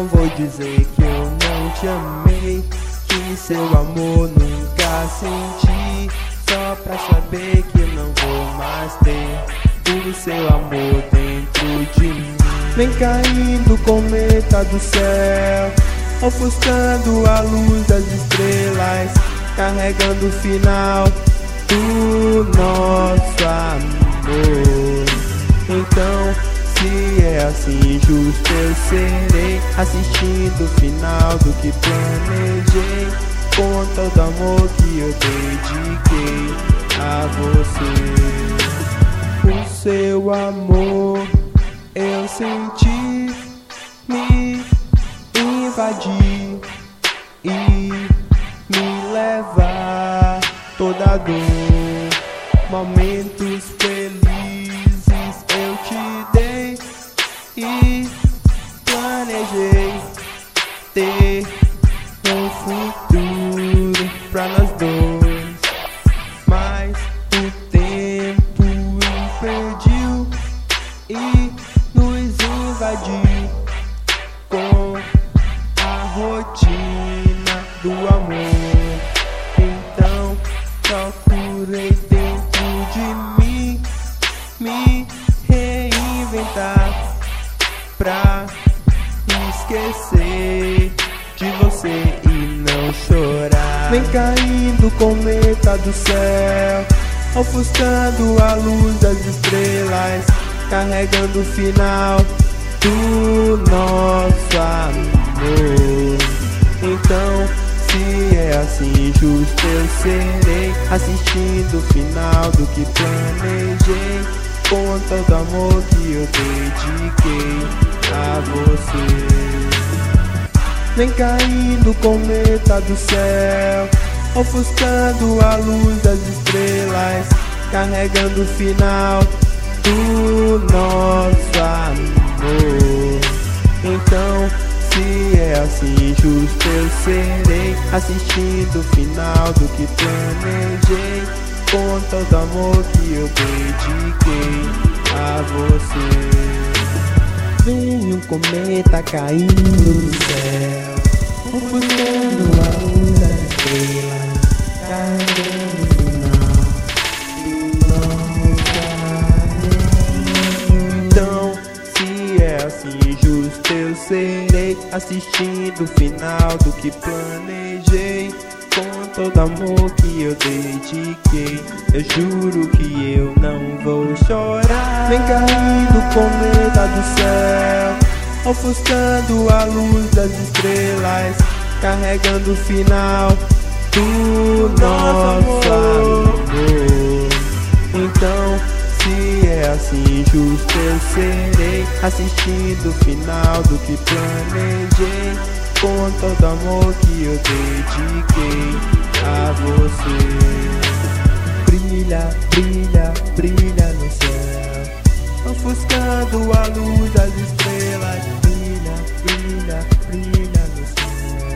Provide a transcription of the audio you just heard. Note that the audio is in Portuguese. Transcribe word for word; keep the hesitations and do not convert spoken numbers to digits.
não vou dizer que eu não te amei, que seu amor nunca senti, só pra saber que não vou mais ter o seu amor dentro de mim. Vem caindo cometa do céu, ofuscando a luz das estrelas, carregando o final do nosso amor. Então, se é assim justo, eu serei assistindo o final do que planejei, com todo amor que eu dediquei a você. O seu amor eu senti me invadir e me levar toda a dor. Momentos felizes eu te dei e planejei ter um futuro pra nós dois, mas o tempo impediu e nos invadiu com a rotina do amor. Então procurei dentro de mim me reinventar pra esquecer de você e não chorar. Vem caindo cometa do céu, ofuscando a luz das estrelas, carregando o final do nosso amor. Então, se é assim justo, eu serei assistindo o final do que planejei, com todo amor que eu dediquei a você. Vem caindo cometa do céu, ofuscando a luz das estrelas, carregando o final do nosso amor. Então, se é assim justo, eu serei assistindo o final do que planejei, com todo amor que eu dediquei a você. Vem um cometa caindo do céu, ofuscando a luz das estrelas, carregando o final do nosso amor. Então, se é assim justo, eu serei assistindo o final do que planejei, com todo amor que eu dediquei. Eu juro que eu não vou chorar. Vem caindo cometa do céu, ofuscando a luz das estrelas, carregando o final do nosso amor. Então, se é assim justo, eu serei assistindo o final do que planejei, com todo amor que eu dediquei a você. Brilha, brilha, brilha no céu, ofuscando a luz das estrelas. Brilha, brilha, brilha no céu.